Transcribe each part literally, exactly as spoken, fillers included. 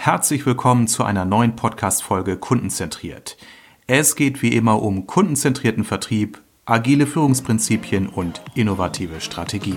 Herzlich willkommen zu einer neuen Podcast-Folge Kundenzentriert. Es geht wie immer um kundenzentrierten Vertrieb, agile Führungsprinzipien und innovative Strategien.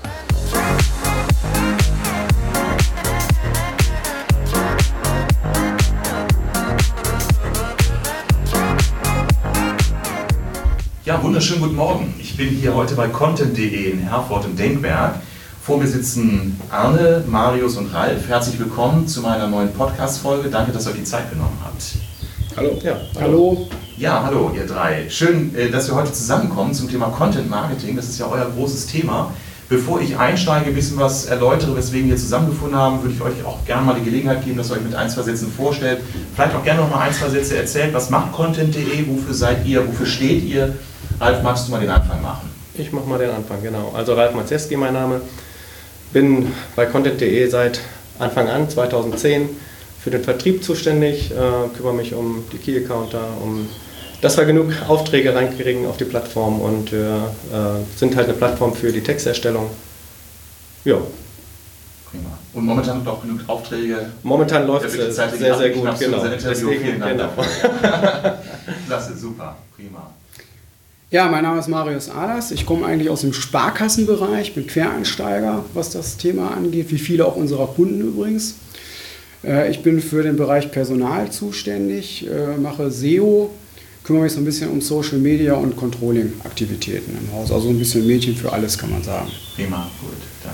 Ja, wunderschönen guten Morgen. Ich bin hier heute bei content punkt de in Herford im Denkwerk. Vor mir sitzen Arne, Marius und Ralf. Herzlich willkommen zu meiner neuen Podcast-Folge. Danke, dass ihr euch die Zeit genommen habt. Hallo. Ja, hallo. Ja, hallo ihr drei. Schön, dass wir heute zusammenkommen zum Thema Content Marketing. Das ist ja euer großes Thema. Bevor ich einsteige, ein bisschen was erläutere, weswegen wir zusammengefunden haben, würde ich euch auch gerne mal die Gelegenheit geben, dass ihr euch mit ein, zwei Sätzen vorstellt. Vielleicht auch gerne noch mal ein, zwei Sätze erzählt. Was macht content punkt de? Wofür seid ihr? Wofür steht ihr? Ralf, magst du mal den Anfang machen? Ich mache mal den Anfang, genau. Also Ralf Mazeski, mein Name. Bin bei content punkt de seit Anfang an, zweitausendzehn, für den Vertrieb zuständig, äh, kümmere mich um die Key-Accounter, um, dass wir genug Aufträge reinkriegen auf die Plattform und äh, sind halt eine Plattform für die Texterstellung. Ja. Prima. Und momentan noch genug Aufträge? Momentan läuft es sehr, sehr, sehr gut. Genau. Deswegen, Vielen Dank genau. dafür. Klasse, super, prima. Ja, mein Name ist Marius Ahlers. Ich komme eigentlich aus dem Sparkassenbereich, bin Quereinsteiger, was das Thema angeht, wie viele auch unserer Kunden übrigens. Ich bin für den Bereich Personal zuständig, mache S E O, kümmere mich so ein bisschen um Social Media und Controlling-Aktivitäten im Haus. Also ein bisschen Mädchen für alles, kann man sagen. Prima, gut,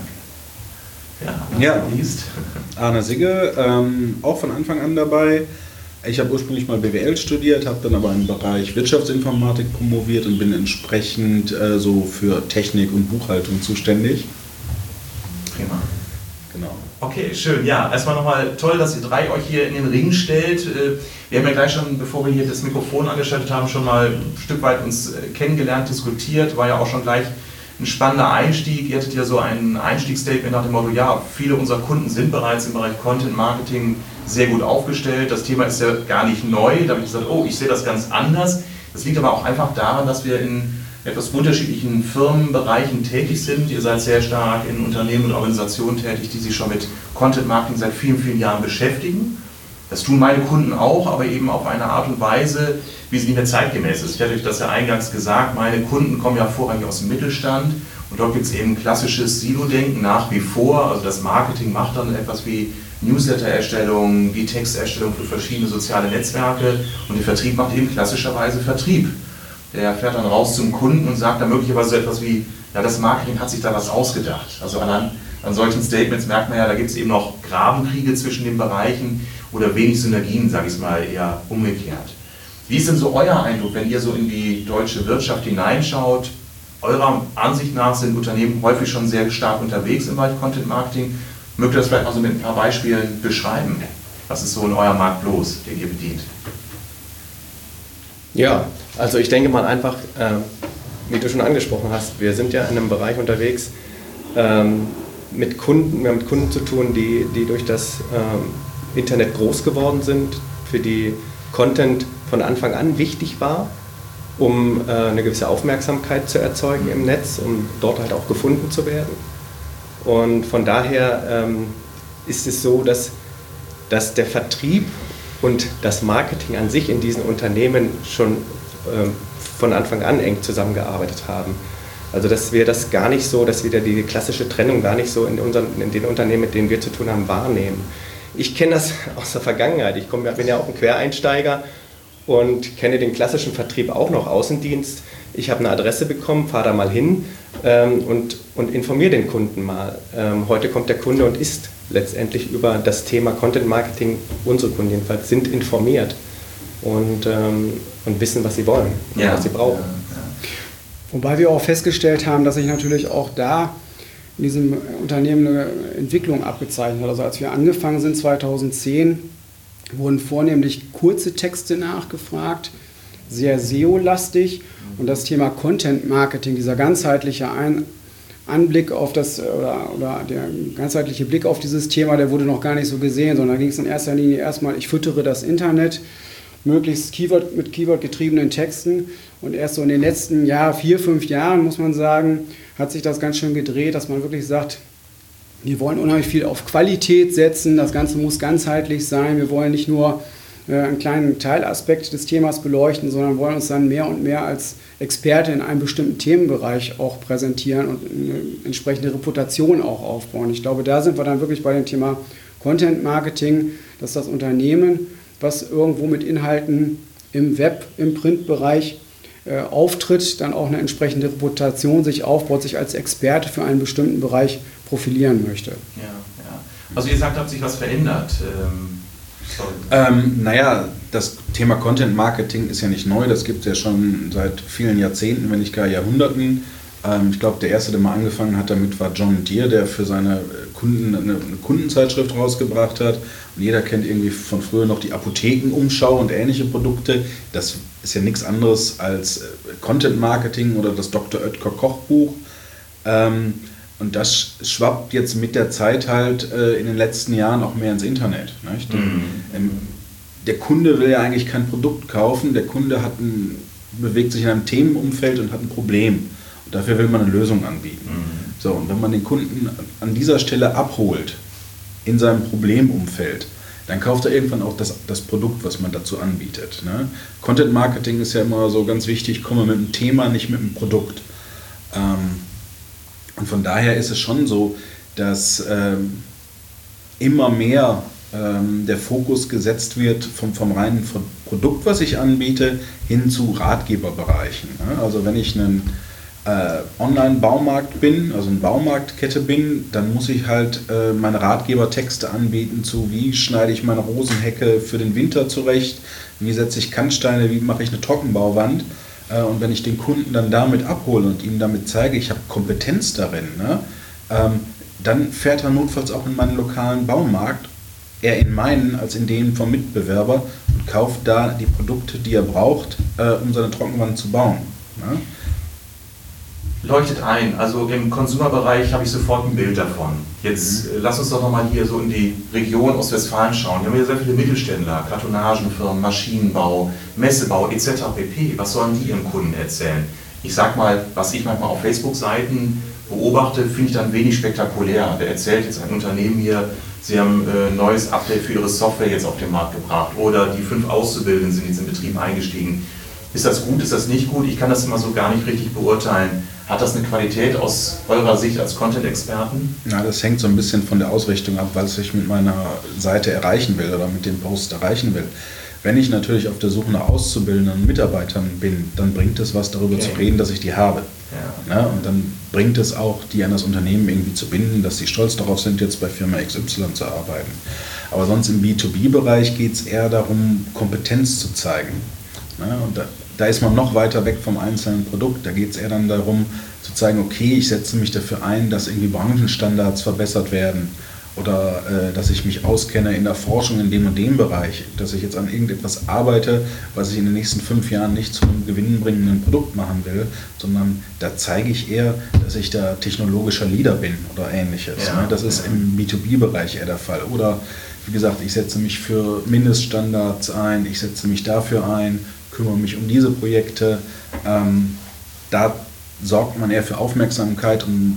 danke. Ja, ja. Arne Sigge, ähm, auch von Anfang an dabei. Ich habe ursprünglich mal B W L studiert, habe dann aber im Bereich Wirtschaftsinformatik promoviert und bin entsprechend äh, so für Technik und Buchhaltung zuständig. Prima. Genau. Okay, schön. Ja, erstmal nochmal toll, dass ihr drei euch hier in den Ring stellt. Wir haben ja gleich schon, bevor wir hier das Mikrofon angeschaltet haben, schon mal ein Stück weit uns kennengelernt, diskutiert. War ja auch schon gleich ein spannender Einstieg. Ihr hattet ja so ein Einstiegsstatement nach dem Motto, ja, viele unserer Kunden sind bereits im Bereich Content Marketing sehr gut aufgestellt. Das Thema ist ja gar nicht neu. Da habe ich gesagt, oh, ich sehe das ganz anders. Das liegt aber auch einfach daran, dass wir in etwas unterschiedlichen Firmenbereichen tätig sind. Ihr seid sehr stark in Unternehmen und Organisationen tätig, die sich schon mit Content Marketing seit vielen, vielen Jahren beschäftigen. Das tun meine Kunden auch, aber eben auf eine Art und Weise, wie sie nicht mehr zeitgemäß ist. Ich hatte euch das ja eingangs gesagt, meine Kunden kommen ja vorrangig aus dem Mittelstand und dort gibt es eben klassisches Silo-Denken nach wie vor. Also das Marketing macht dann etwas wie Newsletter-Erstellung, wie Texterstellung für verschiedene soziale Netzwerke und der Vertrieb macht eben klassischerweise Vertrieb. Der fährt dann raus zum Kunden und sagt dann möglicherweise so etwas wie, ja, das Marketing hat sich da was ausgedacht. Also an, an solchen Statements merkt man ja, da gibt es eben noch Grabenkriege zwischen den Bereichen oder wenig Synergien, sage ich es mal, eher umgekehrt. Wie ist denn so euer Eindruck, wenn ihr so in die deutsche Wirtschaft hineinschaut? Eurer Ansicht nach sind Unternehmen häufig schon sehr stark unterwegs im Bereich Content Marketing. Mögt ihr das vielleicht mal so mit ein paar Beispielen beschreiben? Was ist so in eurem Markt los, den ihr bedient? Ja, also ich denke mal einfach, äh, wie du schon angesprochen hast, wir sind ja in einem Bereich unterwegs ähm, mit Kunden, wir haben mit Kunden zu tun, die, die durch das ähm, Internet groß geworden sind, für die Content von Anfang an wichtig war, um äh, eine gewisse Aufmerksamkeit zu erzeugen im Netz, um dort halt auch gefunden zu werden. Und von daher ähm, ist es so, dass, dass der Vertrieb und das Marketing an sich in diesen Unternehmen schon ähm, von Anfang an eng zusammengearbeitet haben. Also dass wir das gar nicht so, dass wir da die klassische Trennung gar nicht so in, unseren, in den Unternehmen, mit denen wir zu tun haben, wahrnehmen. Ich kenne das aus der Vergangenheit. Ich komm, bin ja auch ein Quereinsteiger und kenne den klassischen Vertrieb auch noch, Außendienst. Ich habe eine Adresse bekommen, fahre da mal hin ähm, und, und informiere den Kunden mal. Ähm, heute kommt der Kunde und ist letztendlich über das Thema Content Marketing, unsere Kunden jedenfalls, sind informiert und, ähm, und wissen, was sie wollen und ja, was sie brauchen. Ja, ja. Wobei wir auch festgestellt haben, dass sich natürlich auch da in diesem Unternehmen eine Entwicklung abgezeichnet hat. Also als wir angefangen sind zweitausendzehn, wurden vornehmlich kurze Texte nachgefragt, sehr S E O-lastig und das Thema Content Marketing, dieser ganzheitliche Ein- Anblick auf das oder, oder der ganzheitliche Blick auf dieses Thema, der wurde noch gar nicht so gesehen, sondern da ging es in erster Linie erstmal, ich füttere das Internet, möglichst Keyword, mit Keyword-getriebenen Texten und erst so in den letzten Jahr, vier, fünf Jahren, muss man sagen, hat sich das ganz schön gedreht, dass man wirklich sagt, Wir wollen unheimlich viel auf Qualität setzen, das Ganze muss ganzheitlich sein. Wir wollen nicht nur äh, einen kleinen Teilaspekt des Themas beleuchten, sondern wollen uns dann mehr und mehr als Experte in einem bestimmten Themenbereich auch präsentieren und eine entsprechende Reputation auch aufbauen. Ich glaube, da sind wir dann wirklich bei dem Thema Content Marketing, dass das Unternehmen, was irgendwo mit Inhalten im Web, im Printbereich äh, auftritt, dann auch eine entsprechende Reputation sich aufbaut, sich als Experte für einen bestimmten Bereich profilieren möchte. Ja, ja. Also ihr sagt, hat sich was verändert. Ähm, ähm, naja, das Thema Content Marketing ist ja nicht neu, das gibt es ja schon seit vielen Jahrzehnten, wenn nicht gar Jahrhunderten. Ähm, ich glaube, der erste, der mal angefangen hat damit, war John Deere, der für seine Kunden eine, eine Kundenzeitschrift rausgebracht hat. Und jeder kennt irgendwie von früher noch die Apothekenumschau und ähnliche Produkte. Das ist ja nichts anderes als Content Marketing oder das Doktor Oetker Kochbuch. Ähm, Und das schwappt jetzt mit der Zeit halt äh, in den letzten Jahren auch mehr ins Internet. Nicht? Mhm. Ähm, der Kunde will ja eigentlich kein Produkt kaufen, der Kunde hat ein, bewegt sich in einem Themenumfeld und hat ein Problem. Und dafür will man eine Lösung anbieten. Mhm. So, und wenn man den Kunden an dieser Stelle abholt, in seinem Problemumfeld, dann kauft er irgendwann auch das, das Produkt, was man dazu anbietet. Ne? Content Marketing ist ja immer so ganz wichtig, ich komme mit einem Thema, nicht mit einem Produkt. Ähm, Und von daher ist es schon so, dass ähm, immer mehr ähm, der Fokus gesetzt wird vom, vom reinen Produkt, was ich anbiete, hin zu Ratgeberbereichen. Ne? Also wenn ich ein äh, Online-Baumarkt bin, also eine Baumarktkette bin, dann muss ich halt äh, meine Ratgebertexte anbieten zu, wie schneide ich meine Rosenhecke für den Winter zurecht, wie setze ich Kannsteine, wie mache ich eine Trockenbauwand. Und wenn ich den Kunden dann damit abhole und ihm damit zeige, ich habe Kompetenz darin, ne, ähm, dann fährt er notfalls auch in meinen lokalen Baumarkt, eher in meinen als in den vom Mitbewerber und kauft da die Produkte, die er braucht, äh, um seine Trockenwand zu bauen. Ne. Leuchtet ein, also im Konsumerbereich habe ich sofort ein Bild davon. Jetzt mhm. äh, lass uns doch nochmal hier so in die Region Ostwestfalen schauen. Hier haben wir sehr viele Mittelständler, Kartonagenfirmen, Maschinenbau, Messebau et cetera pp. Was sollen die ihren Kunden erzählen? Ich sag mal, was ich manchmal auf Facebook-Seiten beobachte, finde ich dann wenig spektakulär. Der erzählt jetzt ein Unternehmen hier, sie haben ein äh, neues Update für ihre Software jetzt auf den Markt gebracht oder die fünf Auszubildenden sind jetzt in Betrieb eingestiegen. Ist das gut, ist das nicht gut? Ich kann das immer so gar nicht richtig beurteilen. Hat das eine Qualität aus eurer Sicht als Content-Experten? Ja, das hängt so ein bisschen von der Ausrichtung ab, was ich mit meiner Seite erreichen will oder mit dem Post erreichen will. Wenn ich natürlich auf der Suche nach Auszubildenden und Mitarbeitern bin, dann bringt es was, darüber okay. zu reden, dass ich die habe. Ja. Ja, und dann bringt es auch, die an das Unternehmen irgendwie zu binden, dass sie stolz darauf sind, jetzt bei Firma X Y zu arbeiten. Aber sonst im B zwei B-Bereich geht es eher darum, Kompetenz zu zeigen. Ja, und da, da ist man noch weiter weg vom einzelnen Produkt. Da geht es eher dann darum, zu zeigen, okay, ich setze mich dafür ein, dass irgendwie Branchenstandards verbessert werden oder äh, dass ich mich auskenne in der Forschung in dem und dem Bereich, dass ich jetzt an irgendetwas arbeite, was ich in den nächsten fünf Jahren nicht zu einem gewinnbringenden Produkt machen will, sondern da zeige ich eher, dass ich da technologischer Leader bin oder ähnliches. Ja, ne? Das ist ja. im B zwei B-Bereich eher der Fall. Oder wie gesagt, ich setze mich für Mindeststandards ein, ich setze mich dafür ein, kümmere mich um diese Projekte. Ähm, da sorgt man eher für Aufmerksamkeit und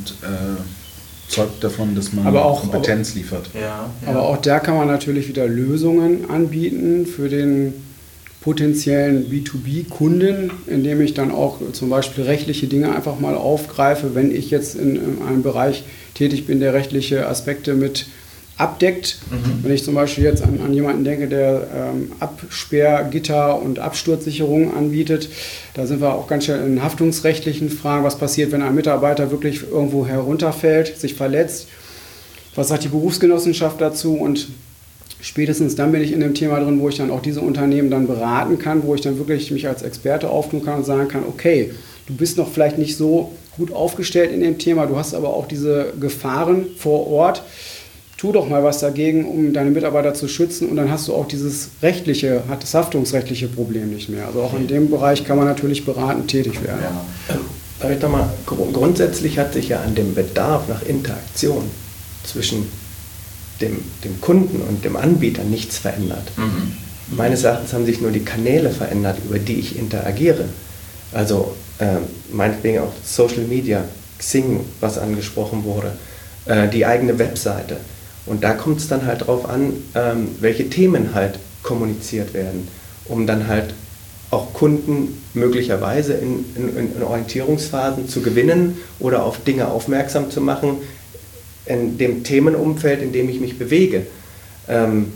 äh, zeugt davon, dass man aber auch, Kompetenz aber, liefert. Ja, ja. Aber auch da kann man natürlich wieder Lösungen anbieten für den potenziellen B zwei B-Kunden, indem ich dann auch zum Beispiel rechtliche Dinge einfach mal aufgreife, wenn ich jetzt in, in einem Bereich tätig bin, der rechtliche Aspekte mit abdeckt. Mhm. Wenn ich zum Beispiel jetzt an, an jemanden denke, der ähm, Absperrgitter und Absturzsicherung anbietet, da sind wir auch ganz schnell in haftungsrechtlichen Fragen. Was passiert, wenn ein Mitarbeiter wirklich irgendwo herunterfällt, sich verletzt? Was sagt die Berufsgenossenschaft dazu? Und spätestens dann bin ich in dem Thema drin, wo ich dann auch diese Unternehmen dann beraten kann, wo ich dann wirklich mich als Experte auftun kann und sagen kann, okay, du bist noch vielleicht nicht so gut aufgestellt in dem Thema, du hast aber auch diese Gefahren vor Ort. Tu doch mal was dagegen, um deine Mitarbeiter zu schützen und dann hast du auch dieses rechtliche, das haftungsrechtliche Problem nicht mehr. Also auch in dem Bereich kann man natürlich beratend tätig werden. Ja. Sag ich doch mal, grundsätzlich hat sich ja an dem Bedarf nach Interaktion zwischen dem, dem Kunden und dem Anbieter nichts verändert. Mhm. Meines Erachtens haben sich nur die Kanäle verändert, über die ich interagiere. Also äh, meinetwegen auch Social Media, Xing, was angesprochen wurde. äh, die eigene Webseite. Und da kommt es dann halt drauf an, ähm, welche Themen halt kommuniziert werden, um dann halt auch Kunden möglicherweise in, in, in Orientierungsphasen zu gewinnen oder auf Dinge aufmerksam zu machen, in dem Themenumfeld, in dem ich mich bewege. Ähm,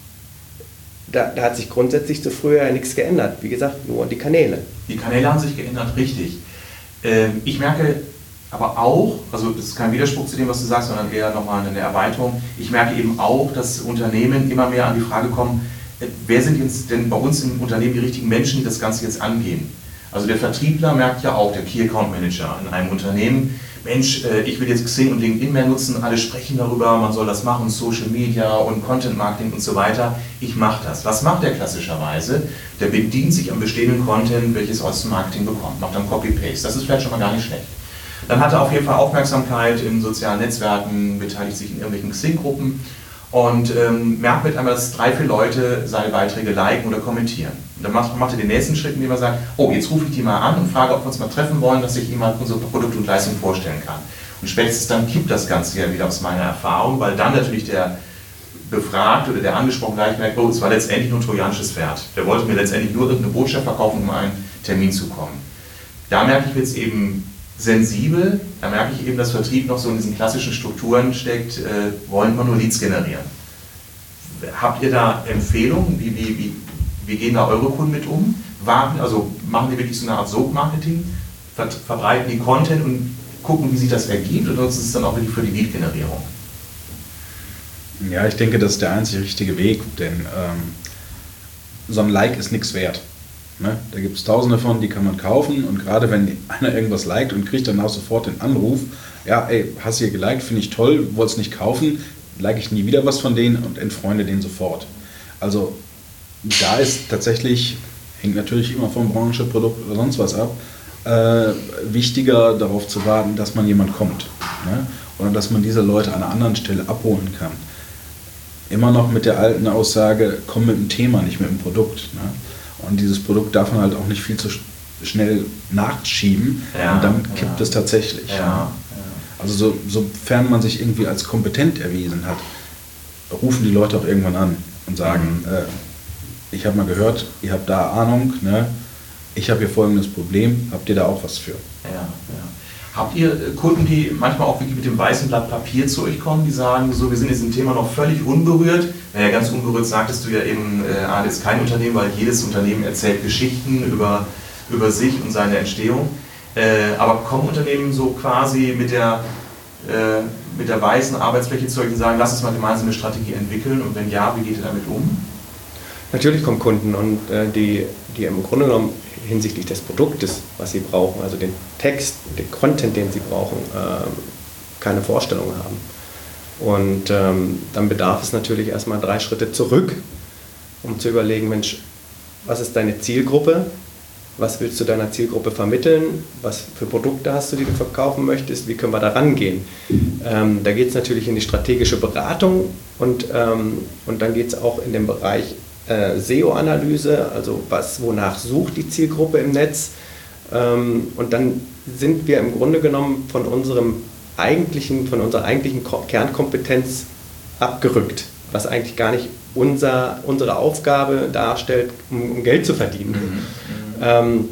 da, da hat sich grundsätzlich zu früher ja nichts geändert. Wie gesagt, nur die Kanäle. Die Kanäle haben sich geändert, richtig. Ähm, ich merke aber auch, also das ist kein Widerspruch zu dem, was du sagst, sondern eher nochmal eine Erweiterung, ich merke eben auch, dass Unternehmen immer mehr an die Frage kommen, wer sind jetzt denn bei uns im Unternehmen die richtigen Menschen, die das Ganze jetzt angehen? Also der Vertriebler merkt ja auch, der Key Account Manager in einem Unternehmen, Mensch, ich will jetzt Xing und LinkedIn mehr nutzen, alle sprechen darüber, man soll das machen, Social Media und Content Marketing und so weiter. Ich mache das. Was macht der klassischerweise? Der bedient sich am bestehenden Content, welches er aus dem Marketing bekommt, macht dann Copy-Paste. Das ist vielleicht schon mal gar nicht schlecht. Dann hat er auf jeden Fall Aufmerksamkeit in sozialen Netzwerken, beteiligt sich in irgendwelchen Xing-Gruppen und ähm, merkt mit einmal, dass drei, vier Leute seine Beiträge liken oder kommentieren. Und dann macht, macht er den nächsten Schritt, indem er sagt, oh, jetzt rufe ich die mal an und frage, ob wir uns mal treffen wollen, dass ich ihm mal unsere Produkte und Leistungen vorstellen kann. Und spätestens dann kippt das Ganze ja wieder aus meiner Erfahrung, weil dann natürlich der Befragte oder der Angesprochene gleich merkt, oh, es war letztendlich nur ein trojanisches Pferd. Der wollte mir letztendlich nur irgendeine Botschaft verkaufen, um einen Termin zu kommen. Da merke ich jetzt eben sensibel, da merke ich eben, dass Vertrieb noch so in diesen klassischen Strukturen steckt, äh, wollen wir nur Leads generieren. Habt ihr da Empfehlungen, wie, wie, wie, wie gehen da eure Kunden mit um? Warten, also machen die wirklich so eine Art Sog-Marketing, ver verbreiten die Content und gucken, wie sich das ergibt, oder ist es dann auch wirklich für die Lead-Generierung? Ja, ich denke, das ist der einzig richtige Weg, denn ähm, so ein Like ist nichts wert. Ne? Da gibt es tausende von, die kann man kaufen, und gerade wenn einer irgendwas liked und kriegt dann auch sofort den Anruf, ja, ey, hast du hier geliked, finde ich toll, wolltest nicht kaufen, like ich nie wieder was von denen und entfreunde den sofort. Also da ist tatsächlich, hängt natürlich immer von Branche, Produkt oder sonst was ab, äh, wichtiger darauf zu warten, dass man jemand kommt. Ne? Oder dass man diese Leute an einer anderen Stelle abholen kann. Immer noch mit der alten Aussage, komm mit dem Thema, nicht mit dem Produkt. Ne? Und dieses Produkt darf man halt auch nicht viel zu schnell nachschieben, ja, und dann kippt ja. es tatsächlich. Ja, ja. Also so, sofern man sich irgendwie als kompetent erwiesen hat, rufen die Leute auch irgendwann an und sagen, mhm. äh, ich habe mal gehört, ihr habt da Ahnung, ne? Ich habe hier folgendes Problem, habt ihr da auch was für? Ja, ja. Habt ihr Kunden, die manchmal auch wirklich mit dem weißen Blatt Papier zu euch kommen, die sagen, so, wir sind jetzt im Thema noch völlig unberührt? Naja, ganz unberührt sagtest du ja eben, äh, Adel ist kein Unternehmen, weil jedes Unternehmen erzählt Geschichten über, über sich und seine Entstehung. Äh, aber kommen Unternehmen so quasi mit der, äh, mit der weißen Arbeitsfläche zu euch und sagen, lass uns mal gemeinsam eine Strategie entwickeln, und wenn ja, wie geht ihr damit um? Natürlich kommen Kunden, und äh, die, die im Grunde genommen hinsichtlich des Produktes, was sie brauchen, also den Text, den Content, den sie brauchen, äh, keine Vorstellung haben. Und ähm, dann bedarf es natürlich erstmal drei Schritte zurück, um zu überlegen, Mensch, was ist deine Zielgruppe? Was willst du deiner Zielgruppe vermitteln? Was für Produkte hast du, die du verkaufen möchtest? Wie können wir da rangehen? Ähm, da geht es natürlich in die strategische Beratung, und, ähm, und dann geht es auch in den Bereich äh, S E O-Analyse, also was, wonach sucht die Zielgruppe im Netz. Ähm, und dann sind wir im Grunde genommen von, unserem eigentlichen, von unserer eigentlichen Kernkompetenz abgerückt, was eigentlich gar nicht unser, unsere Aufgabe darstellt, um, um Geld zu verdienen. Mhm. Ähm,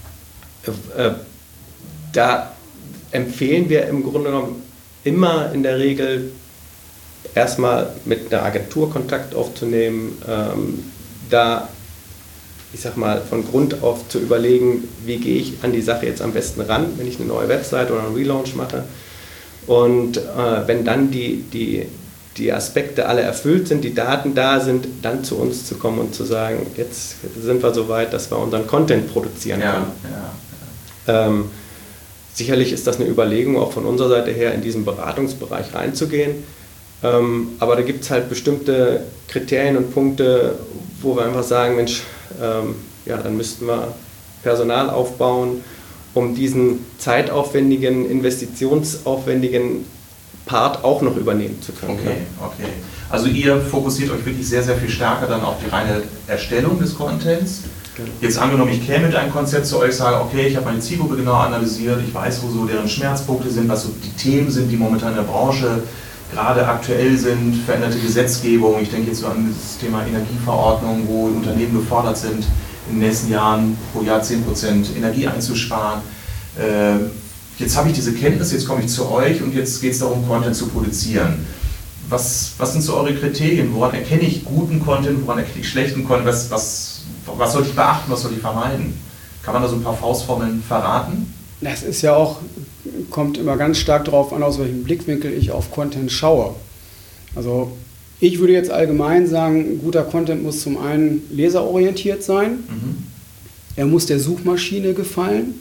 äh, da empfehlen wir im Grunde genommen immer in der Regel erstmal mit einer Agentur Kontakt aufzunehmen, ähm, da, ich sag mal, von Grund auf zu überlegen, wie gehe ich an die Sache jetzt am besten ran, wenn ich eine neue Website oder einen Relaunch mache. Und äh, wenn dann die, die, die Aspekte alle erfüllt sind, die Daten da sind, dann zu uns zu kommen und zu sagen, jetzt sind wir so weit, dass wir unseren Content produzieren ja, können. Ja, ja. Ähm, sicherlich ist das eine Überlegung, auch von unserer Seite her in diesen Beratungsbereich reinzugehen. Ähm, aber da gibt es halt bestimmte Kriterien und Punkte, wo wir einfach sagen, Mensch, ähm, ja, dann müssten wir Personal aufbauen, um diesen zeitaufwendigen, investitionsaufwendigen Part auch noch übernehmen zu können. Okay, okay. Also ihr fokussiert euch wirklich sehr, sehr viel stärker dann auf die reine Erstellung des Contents Genau. Jetzt angenommen, ich käme mit einem Konzept zu euch, sage, okay, ich habe meine Zielgruppe genau analysiert, ich weiß, wo so deren Schmerzpunkte sind, was so die Themen sind, die momentan in der Branche gerade aktuell sind, veränderte Gesetzgebung. Ich denke jetzt so an das Thema Energieverordnung, wo Unternehmen gefordert sind, in den nächsten Jahren pro Jahr zehn Prozent Energie einzusparen. Äh, jetzt habe ich diese Kenntnis, jetzt komme ich zu euch und jetzt geht es darum, Content zu produzieren. Was, was sind so eure Kriterien? Woran erkenne ich guten Content, woran erkenne ich schlechten Content? Was, was, was sollte ich beachten, was sollte ich vermeiden? Kann man da so ein paar Faustformeln verraten? Das ist ja auch, kommt immer ganz stark darauf an, aus welchem Blickwinkel ich auf Content schaue. Also ich würde jetzt allgemein sagen, guter Content muss zum einen leserorientiert sein, mhm. er muss der Suchmaschine gefallen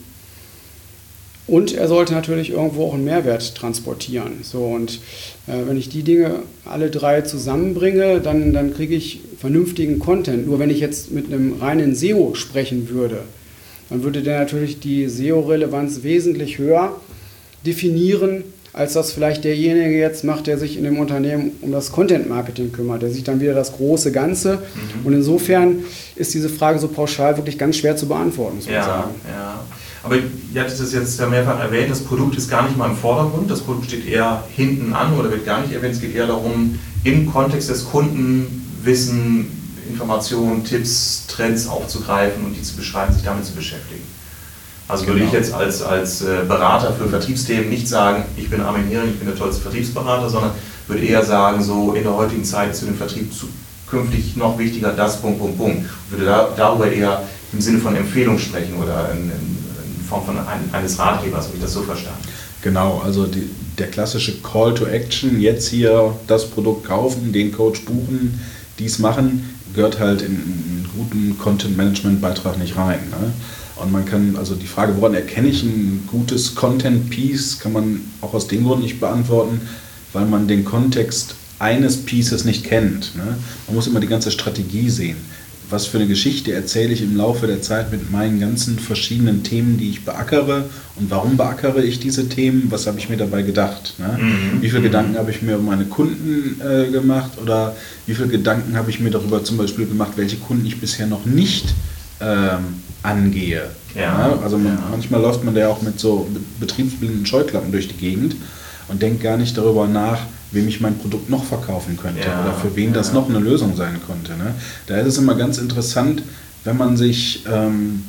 und er sollte natürlich irgendwo auch einen Mehrwert transportieren. So, und äh, wenn ich die Dinge alle drei zusammenbringe, dann, dann kriege ich vernünftigen Content. Nur wenn ich jetzt mit einem reinen S E O sprechen würde, dann würde der natürlich die S E O-Relevanz wesentlich höher definieren, als das vielleicht derjenige jetzt macht, der sich in dem Unternehmen um das Content-Marketing kümmert. Der sieht dann wieder das große Ganze. Mhm. Und insofern ist diese Frage so pauschal wirklich ganz schwer zu beantworten, ja, sagen. Ja. Aber ihr hattet es jetzt ja mehrfach erwähnt, das Produkt ist gar nicht mal im Vordergrund, das Produkt steht eher hinten an oder wird gar nicht erwähnt. Es geht eher darum, im Kontext des Kunden Wissen, Informationen, Tipps, Trends aufzugreifen und die zu beschreiben, sich damit zu beschäftigen. Also genau. Würde ich jetzt als, als Berater für Vertriebsthemen nicht sagen, ich bin Armin Hering, ich bin der tollste Vertriebsberater, sondern würde eher sagen, so in der heutigen Zeit ist für den Vertrieb zukünftig noch wichtiger das, Punkt, Punkt, Punkt. Und würde da, darüber eher im Sinne von Empfehlung sprechen oder in, in Form von ein, eines Ratgebers, habe ich das so verstanden. Genau, also die, der klassische Call to Action, jetzt hier das Produkt kaufen, den Coach buchen, dies machen, gehört halt in einen guten Content-Management-Beitrag nicht rein. Ne? Und man kann, also die Frage, woran erkenne ich ein gutes Content-Piece, kann man auch aus dem Grund nicht beantworten, weil man den Kontext eines Pieces nicht kennt. Ne? Man muss immer die ganze Strategie sehen. Was für eine Geschichte erzähle ich im Laufe der Zeit mit meinen ganzen verschiedenen Themen, die ich beackere, und warum beackere ich diese Themen, was habe ich mir dabei gedacht? Ne? Mhm. Wie viele mhm. Gedanken habe ich mir um meine Kunden äh, gemacht oder wie viele Gedanken habe ich mir darüber zum Beispiel gemacht, welche Kunden ich bisher noch nicht ähm, angehe. Ja. Ne? Also man, ja. manchmal läuft man da ja auch mit so betriebsblinden Scheuklappen durch die Gegend und denkt gar nicht darüber nach, wem ich mein Produkt noch verkaufen könnte ja, oder für wen ja. das noch eine Lösung sein konnte. Ne? Da ist es immer ganz interessant, wenn man sich ähm,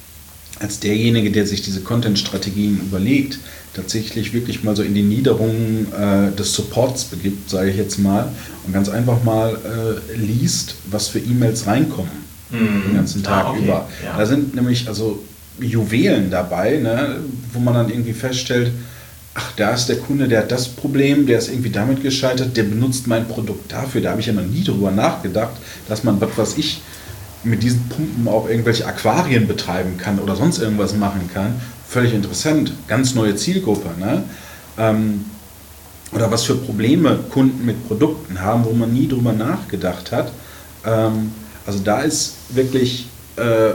als derjenige, der sich diese Content-Strategien überlegt, tatsächlich wirklich mal so in die Niederungen äh, des Supports begibt, sage ich jetzt mal, und ganz einfach mal äh, liest, was für E-Mails reinkommen mhm. den ganzen Tag ah, okay. über. Ja. Da sind nämlich also Juwelen dabei, ne, wo man dann irgendwie feststellt, ach, da ist der Kunde, der hat das Problem, der ist irgendwie damit gescheitert, der benutzt mein Produkt dafür. Da habe ich ja noch nie drüber nachgedacht, dass man, was weiß ich, mit diesen Pumpen auch irgendwelche Aquarien betreiben kann oder sonst irgendwas machen kann. Völlig interessant, ganz neue Zielgruppe. Ne? Ähm, oder was für Probleme Kunden mit Produkten haben, wo man nie drüber nachgedacht hat. Ähm, also da ist wirklich, äh,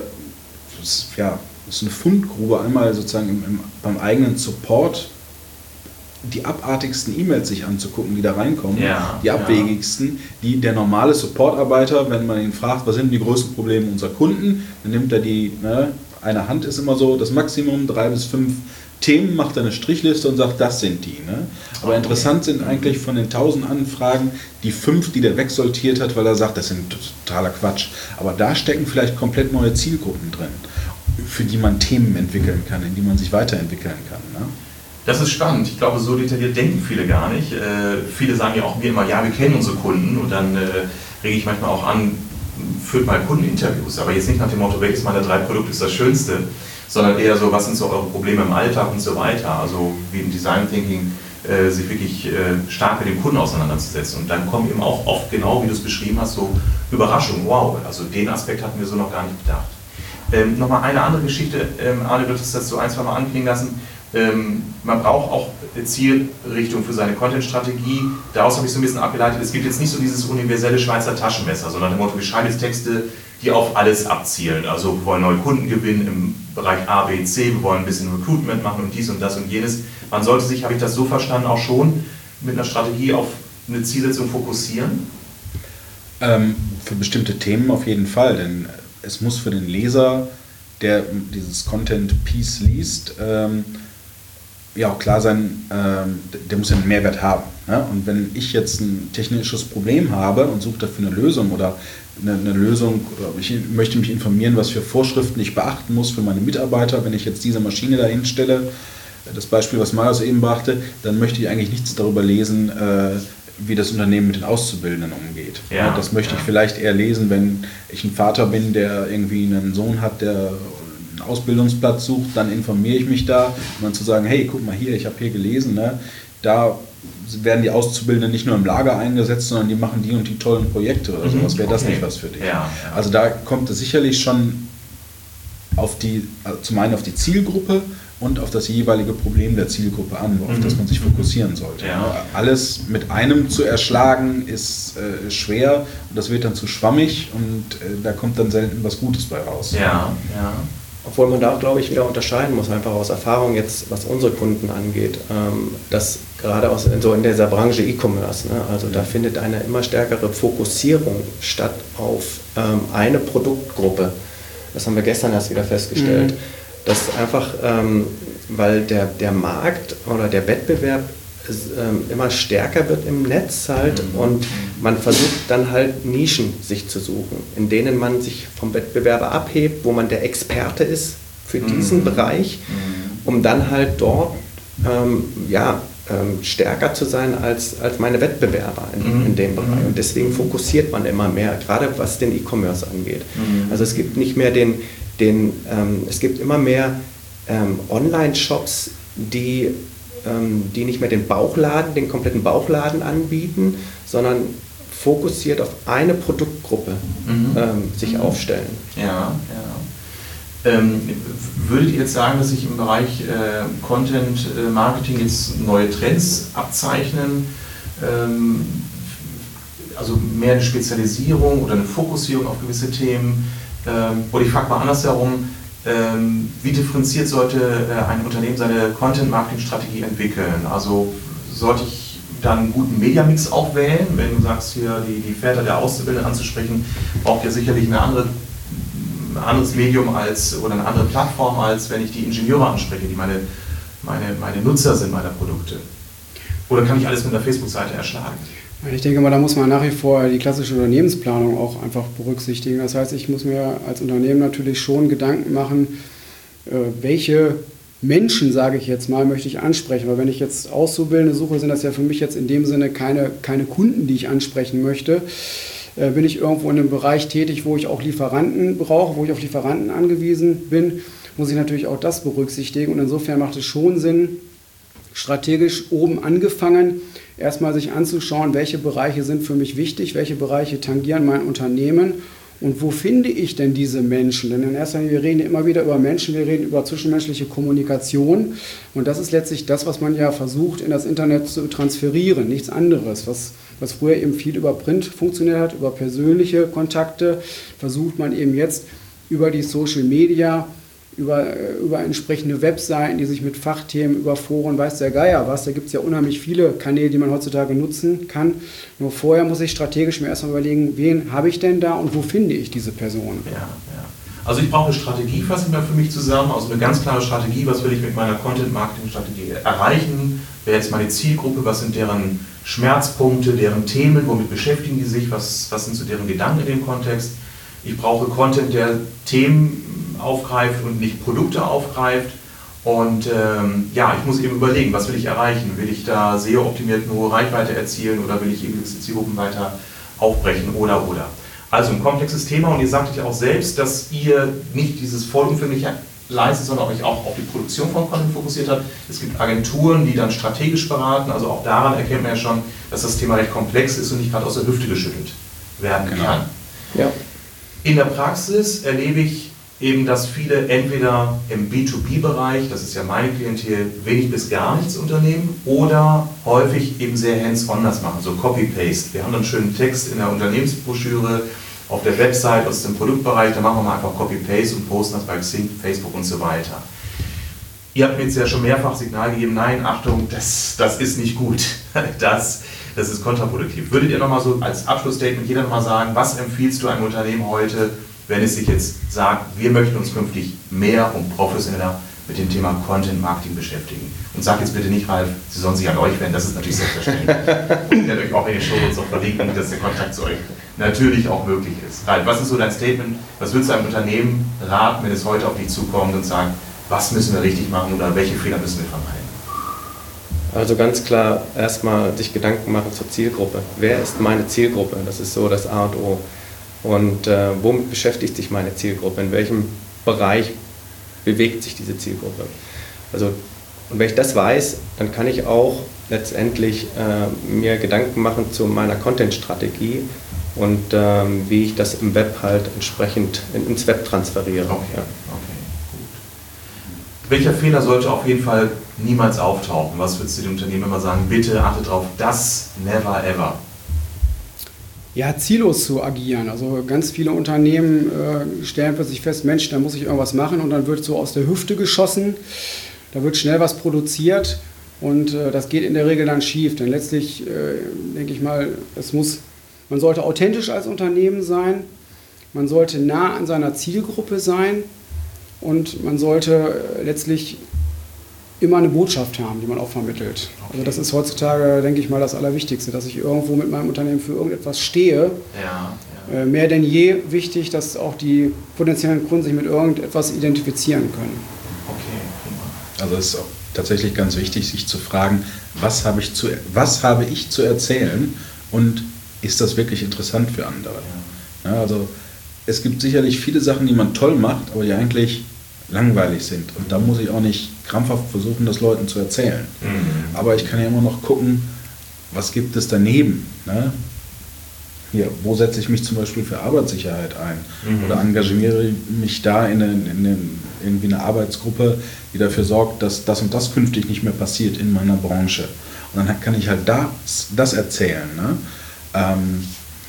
das, ja, das ist eine Fundgrube, einmal sozusagen im, im, beim eigenen Support, die abartigsten E-Mails sich anzugucken, die da reinkommen, ja, die abwegigsten, ja. die der normale Supportarbeiter, wenn man ihn fragt, was sind die größten Probleme unserer Kunden, dann nimmt er die, ne, eine Hand ist immer so das Maximum, drei bis fünf Themen, macht er eine Strichliste und sagt, das sind die. Ne? Aber okay. interessant sind eigentlich von den tausend Anfragen die fünf, die der wegsortiert hat, weil er sagt, das sind totaler Quatsch. Aber da stecken vielleicht komplett neue Zielgruppen drin, für die man Themen entwickeln kann, in die man sich weiterentwickeln kann. Ne? Das ist spannend. Ich glaube, so detailliert denken viele gar nicht. Äh, viele sagen ja auch mir immer, ja, wir kennen unsere Kunden und dann äh, rege ich manchmal auch an, führt mal Kundeninterviews, aber jetzt nicht nach dem Motto, welches meiner drei Produkte ist das Schönste, sondern eher so, was sind so eure Probleme im Alltag und so weiter. Also wie im Design Thinking, äh, sich wirklich äh, stark mit dem Kunden auseinanderzusetzen. Und dann kommen eben auch oft, genau wie du es beschrieben hast, so Überraschungen. Wow, also den Aspekt hatten wir so noch gar nicht bedacht. Ähm, Nochmal eine andere Geschichte, ähm, Arne, du hast das so ein, zwei Mal anklingen lassen. Ähm, man braucht auch Zielrichtung für seine Content-Strategie. Daraus habe ich so ein bisschen abgeleitet, es gibt jetzt nicht so dieses universelle Schweizer Taschenmesser, sondern im Motto, wir schreiben jetzt Texte, die auf alles abzielen. Also wir wollen neue Kunden gewinnen im Bereich A, B, C, wir wollen ein bisschen Recruitment machen und dies und das und jenes. Man sollte sich, habe ich das so verstanden, auch schon mit einer Strategie auf eine Zielsetzung fokussieren? Ähm, für bestimmte Themen auf jeden Fall, denn es muss für den Leser, der dieses Content-Piece liest, ähm, ja auch klar sein, ähm, der muss ja einen Mehrwert haben. Ne? Und wenn ich jetzt ein technisches Problem habe und suche dafür eine Lösung oder eine, eine Lösung, oder ich möchte mich informieren, was für Vorschriften ich beachten muss für meine Mitarbeiter, wenn ich jetzt diese Maschine dahin stelle, das Beispiel, was Marius eben brachte, dann möchte ich eigentlich nichts darüber lesen, äh, wie das Unternehmen mit den Auszubildenden umgeht. Ja, das möchte ja. ich vielleicht eher lesen, wenn ich ein Vater bin, der irgendwie einen Sohn hat, der einen Ausbildungsplatz sucht, dann informiere ich mich da, um dann zu sagen, hey, guck mal hier, ich habe hier gelesen, ne, da werden die Auszubildenden nicht nur im Lager eingesetzt, sondern die machen die und die tollen Projekte oder sowas. Wäre das okay. nicht was für dich? Ja, ja. Also da kommt es sicherlich schon auf die, also zum einen auf die Zielgruppe und auf das jeweilige Problem der Zielgruppe an, auf mhm. das man sich fokussieren sollte. Ja. Alles mit einem zu erschlagen ist äh, schwer und das wird dann zu schwammig und äh, da kommt dann selten was Gutes bei raus. Ja, ja. Obwohl man da auch, glaube ich, wieder unterscheiden muss, einfach aus Erfahrung jetzt, was unsere Kunden angeht, ähm, dass gerade aus, so in dieser Branche E-Commerce, ne, also da findet eine immer stärkere Fokussierung statt auf ähm, eine Produktgruppe. Das haben wir gestern erst wieder festgestellt. Mhm. Das einfach, ähm, weil der, der Markt oder der Wettbewerb ist, ähm, immer stärker wird im Netz halt mhm. und man versucht dann halt Nischen sich zu suchen, in denen man sich vom Wettbewerber abhebt, wo man der Experte ist für diesen mhm. Bereich, um dann halt dort ähm, ja, ähm, stärker zu sein als, als meine Wettbewerber in, mhm. in dem Bereich. Und deswegen fokussiert man immer mehr, gerade was den E-Commerce angeht. Mhm. Also es gibt nicht mehr den Den, ähm, es gibt immer mehr ähm, Online-Shops, die, ähm, die nicht mehr den Bauchladen, den kompletten Bauchladen anbieten, sondern fokussiert auf eine Produktgruppe mhm. ähm, sich mhm. aufstellen. Ja, ja. Ähm, würdet ihr jetzt sagen, dass sich im Bereich äh, Content äh, Marketing jetzt neue Trends abzeichnen? Ähm, also mehr eine Spezialisierung oder eine Fokussierung auf gewisse Themen? Ähm, oder ich frage mal andersherum, ähm, wie differenziert sollte äh, ein Unternehmen seine Content-Marketing-Strategie entwickeln? Also sollte ich dann einen guten Media-Mix auch wählen? Wenn du sagst, hier die, die Väter der Auszubildenden anzusprechen, braucht ihr sicherlich eine andere, ein anderes Medium als, oder eine andere Plattform, als wenn ich die Ingenieure anspreche, die meine, meine, meine Nutzer sind meiner Produkte. Oder kann ich alles mit einer Facebook-Seite erschlagen? Ich denke mal, da muss man nach wie vor die klassische Unternehmensplanung auch einfach berücksichtigen. Das heißt, ich muss mir als Unternehmen natürlich schon Gedanken machen, welche Menschen, sage ich jetzt mal, möchte ich ansprechen. Weil wenn ich jetzt Auszubildende suche, sind das ja für mich jetzt in dem Sinne keine, keine Kunden, die ich ansprechen möchte. Bin ich irgendwo in einem Bereich tätig, wo ich auch Lieferanten brauche, wo ich auf Lieferanten angewiesen bin, muss ich natürlich auch das berücksichtigen. Und insofern macht es schon Sinn, strategisch oben angefangen, erstmal sich anzuschauen, welche Bereiche sind für mich wichtig, welche Bereiche tangieren mein Unternehmen und wo finde ich denn diese Menschen? Denn in erster Linie, wir reden ja immer wieder über Menschen, wir reden über zwischenmenschliche Kommunikation und das ist letztlich das, was man ja versucht, in das Internet zu transferieren, nichts anderes. Was, was früher eben viel über Print funktioniert hat, über persönliche Kontakte, versucht man eben jetzt über die Social Media, Über, über entsprechende Webseiten, die sich mit Fachthemen, über Foren, weiß der Geier was, da gibt es ja unheimlich viele Kanäle, die man heutzutage nutzen kann. Nur vorher muss ich strategisch mir erstmal überlegen, wen habe ich denn da und wo finde ich diese Person? Ja, ja. Also ich brauche eine Strategie, fasse ich mal für mich zusammen, also eine ganz klare Strategie, was will ich mit meiner Content-Marketing-Strategie erreichen, wer jetzt meine Zielgruppe, was sind deren Schmerzpunkte, deren Themen, womit beschäftigen die sich, was, was sind so deren Gedanken in dem Kontext. Ich brauche Content, der Themen aufgreift und nicht Produkte aufgreift. Und ähm, ja, ich muss eben überlegen, was will ich erreichen? Will ich da S E O-optimiert eine hohe Reichweite erzielen oder will ich eben gewisse Zielgruppen weiter aufbrechen oder oder? Also ein komplexes Thema und ihr sagtet ja auch selbst, dass ihr nicht dieses vollumfängliche leistet, sondern euch auch auf die Produktion von Content fokussiert habt. Es gibt Agenturen, die dann strategisch beraten, also auch daran erkennt man ja schon, dass das Thema recht komplex ist und nicht gerade aus der Hüfte geschüttelt werden kann. Ja. In der Praxis erlebe ich eben, dass viele entweder im B zwei B-Bereich, das ist ja meine Klientel, wenig bis gar nichts unternehmen oder häufig eben sehr hands-on das machen, so Copy-Paste. Wir haben dann einen schönen Text in der Unternehmensbroschüre, auf der Website aus dem Produktbereich, da machen wir mal einfach Copy-Paste und posten das bei Xing, Facebook und so weiter. Ihr habt mir jetzt ja schon mehrfach Signal gegeben, nein, Achtung, das, das ist nicht gut, das, das ist kontraproduktiv. Würdet ihr nochmal so als Abschlussstatement jeder nochmal sagen, was empfiehlst du einem Unternehmen heute, wenn es sich jetzt sagt, wir möchten uns künftig mehr und professioneller mit dem Thema Content Marketing beschäftigen. Und sagt jetzt bitte nicht, Ralf, Sie sollen sich an euch wenden, das ist natürlich selbstverständlich. Und ich werde euch auch in den Shownotes noch verlinken, dass der Kontakt zu euch natürlich auch möglich ist. Ralf, was ist so dein Statement? Was würdest du einem Unternehmen raten, wenn es heute auf dich zukommt und sagt, was müssen wir richtig machen oder welche Fehler müssen wir vermeiden? Also ganz klar erstmal sich Gedanken machen zur Zielgruppe. Wer ist meine Zielgruppe? Das ist so das A und O. Und äh, womit beschäftigt sich meine Zielgruppe? In welchem Bereich bewegt sich diese Zielgruppe? Also, und wenn ich das weiß, dann kann ich auch letztendlich äh, mir Gedanken machen zu meiner Content-Strategie und ähm, wie ich das im Web halt entsprechend in, ins Web transferiere. Okay, ja. okay, gut. Welcher Fehler sollte auf jeden Fall niemals auftauchen? Was würdest du dem Unternehmen immer sagen? Bitte achte drauf, das never ever. Ja, ziellos zu agieren. Also ganz viele Unternehmen äh, stellen plötzlich fest, Mensch, da muss ich irgendwas machen und dann wird so aus der Hüfte geschossen, da wird schnell was produziert und äh, das geht in der Regel dann schief. Denn letztlich äh, denke ich mal, es muss, man sollte authentisch als Unternehmen sein, man sollte nah an seiner Zielgruppe sein und man sollte äh, letztlich immer eine Botschaft haben, die man auch vermittelt. Also das ist heutzutage, denke ich mal, das Allerwichtigste, dass ich irgendwo mit meinem Unternehmen für irgendetwas stehe. Ja, ja. Äh, mehr denn je wichtig, dass auch die potenziellen Kunden sich mit irgendetwas identifizieren können. Okay, prima. Also es ist auch tatsächlich ganz wichtig, sich zu fragen, was habe ich zu, was habe ich zu erzählen und ist das wirklich interessant für andere? Ja. Ja, also es gibt sicherlich viele Sachen, die man toll macht, aber die eigentlich langweilig sind. Und da muss ich auch nicht krampfhaft versuchen, das Leuten zu erzählen. Mhm. Aber ich kann ja immer noch gucken, was gibt es daneben? Ne? Hier, wo setze ich mich zum Beispiel für Arbeitssicherheit ein? Mhm. Oder engagiere mich da in, eine, in eine, irgendwie eine Arbeitsgruppe, die dafür sorgt, dass das und das künftig nicht mehr passiert in meiner Branche. Und dann kann ich halt das, das erzählen. Ne? Ähm,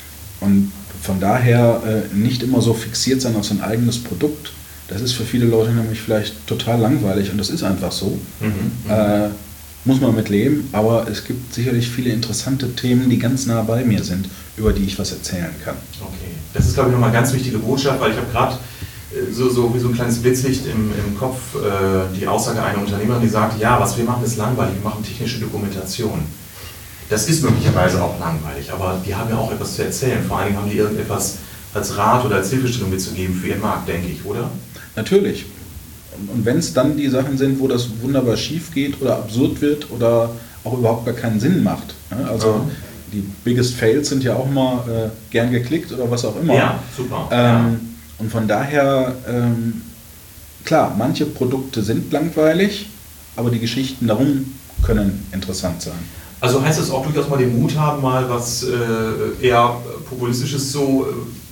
und von daher äh, nicht immer so fixiert sein auf sein eigenes Produkt. Das ist für viele Leute nämlich vielleicht total langweilig und das ist einfach so. Mhm, äh, muss man mit leben, aber es gibt sicherlich viele interessante Themen, die ganz nah bei mir sind, über die ich was erzählen kann. Okay, das ist, glaube ich, nochmal eine ganz wichtige Botschaft, weil ich habe gerade äh, so, so wie so ein kleines Blitzlicht im, im Kopf äh, die Aussage einer Unternehmerin, die sagt, ja, was wir machen ist langweilig, wir machen technische Dokumentation. Das ist möglicherweise auch langweilig, aber die haben ja auch etwas zu erzählen. Vor allen Dingen haben die irgendetwas als Rat oder als Hilfestellung mitzugeben für ihren Markt, denke ich, oder? Natürlich. Und wenn es dann die Sachen sind, wo das wunderbar schief geht oder absurd wird oder auch überhaupt gar keinen Sinn macht. Ne? Also ja. Die Biggest Fails sind ja auch mal äh, gern geklickt oder was auch immer. Ja, super. Ähm, ja. Und von daher, ähm, klar, manche Produkte sind langweilig, aber die Geschichten darum können interessant sein. Also heißt das auch durchaus mal den Mut haben, mal was äh, eher Populistisches zu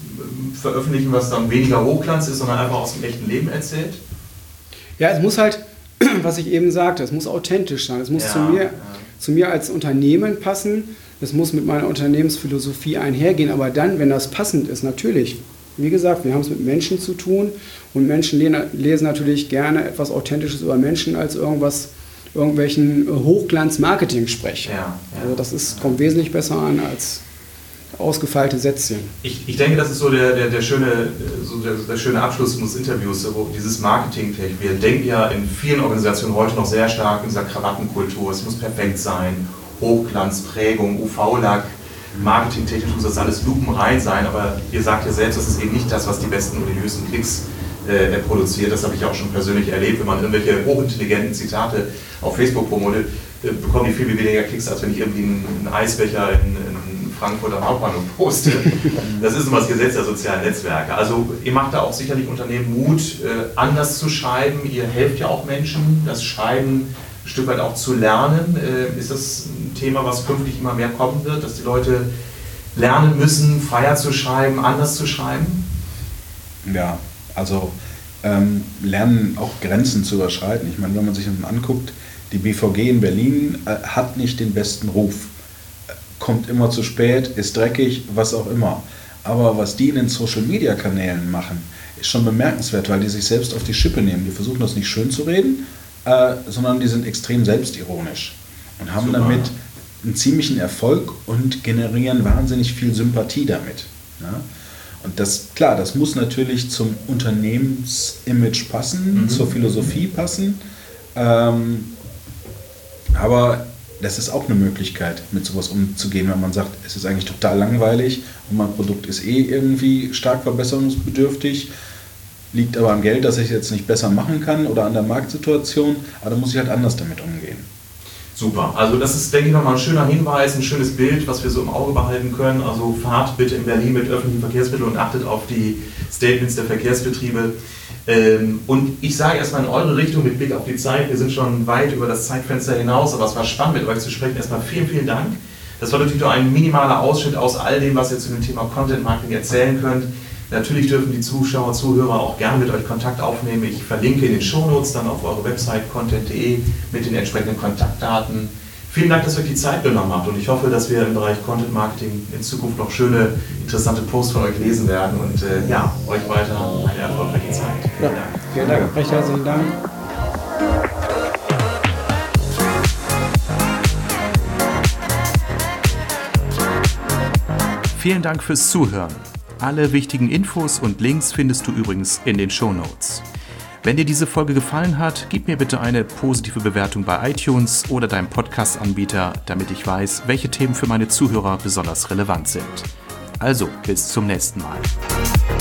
äh, veröffentlichen, was dann weniger Hochglanz ist, sondern einfach aus dem echten Leben erzählt? Ja, es muss halt, was ich eben sagte, es muss authentisch sein. Es muss ja, zu mir, ja. zu mir als Unternehmen passen. Es muss mit meiner Unternehmensphilosophie einhergehen. Aber dann, wenn das passend ist, natürlich. Wie gesagt, wir haben es mit Menschen zu tun und Menschen lesen natürlich gerne etwas Authentisches über Menschen als irgendwas, irgendwelchen Hochglanz-Marketing-Sprech. Ja, ja, also das ist, kommt wesentlich besser an als ausgefeilte Sätzchen. Ich, ich denke, das ist so der, der, der, schöne, so der, der schöne Abschluss unseres Interviews, wo dieses Marketing, wir denken ja in vielen Organisationen heute noch sehr stark in dieser Krawattenkultur, es muss perfekt sein, Hochglanz, Prägung, U V-Lack, marketingtechnisch muss das alles lupenrein sein, aber ihr sagt ja selbst, das ist eben nicht das, was die besten oder die höchsten Klicks äh, produziert. Das habe ich auch schon persönlich erlebt, wenn man irgendwelche hochintelligenten Zitate auf Facebook promotet, äh, bekommen die viel weniger Klicks, als wenn ich irgendwie einen, einen Eisbecher in, in Frankfurt am Hauptbahnhof poste. Das ist immer das Gesetz der sozialen Netzwerke. Also ihr macht da auch sicherlich Unternehmen Mut, äh, anders zu schreiben. Ihr helft ja auch Menschen, das Schreiben ein Stück weit auch zu lernen. Äh, ist das ein Thema, was künftig immer mehr kommen wird, dass die Leute lernen müssen, freier zu schreiben, anders zu schreiben? Ja, also ähm, lernen auch Grenzen zu überschreiten. Ich meine, wenn man sich das anguckt, die B V G in Berlin äh, hat nicht den besten Ruf. Kommt immer zu spät, ist dreckig, was auch immer. Aber was die in den Social-Media-Kanälen machen, ist schon bemerkenswert, weil die sich selbst auf die Schippe nehmen. Die versuchen das nicht schön zu reden, äh, sondern die sind extrem selbstironisch und haben Super. damit einen ziemlichen Erfolg und generieren wahnsinnig viel Sympathie damit. Ja? Und das, klar, das muss natürlich zum Unternehmensimage passen, mhm. zur Philosophie passen. Ähm, aber das ist auch eine Möglichkeit, mit sowas umzugehen, wenn man sagt, es ist eigentlich total langweilig und mein Produkt ist eh irgendwie stark verbesserungsbedürftig, liegt aber am Geld, dass ich es jetzt nicht besser machen kann oder an der Marktsituation, aber da muss ich halt anders damit umgehen. Super, also das ist, denke ich, nochmal ein schöner Hinweis, ein schönes Bild, was wir so im Auge behalten können. Also fahrt bitte in Berlin mit öffentlichen Verkehrsmitteln und achtet auf die Statements der Verkehrsbetriebe. Und ich sage erstmal in eure Richtung mit Blick auf die Zeit, wir sind schon weit über das Zeitfenster hinaus, aber es war spannend mit euch zu sprechen. Erstmal vielen, vielen Dank. Das war natürlich nur ein minimaler Ausschnitt aus all dem, was ihr zu dem Thema Content Marketing erzählen könnt. Natürlich dürfen die Zuschauer, Zuhörer auch gerne mit euch Kontakt aufnehmen. Ich verlinke in den Shownotes dann auf eure Website content punkt de mit den entsprechenden Kontaktdaten. Vielen Dank, dass ihr euch die Zeit genommen habt und ich hoffe, dass wir im Bereich Content Marketing in Zukunft noch schöne, interessante Posts von euch lesen werden und äh, ja, euch weiter eine erfolgreiche Zeit. Vielen Dank. Vielen Dank. Recht herzlichen Dank. Vielen Dank fürs Zuhören. Alle wichtigen Infos und Links findest du übrigens in den Shownotes. Wenn dir diese Folge gefallen hat, gib mir bitte eine positive Bewertung bei iTunes oder deinem Podcast-Anbieter, damit ich weiß, welche Themen für meine Zuhörer besonders relevant sind. Also, bis zum nächsten Mal.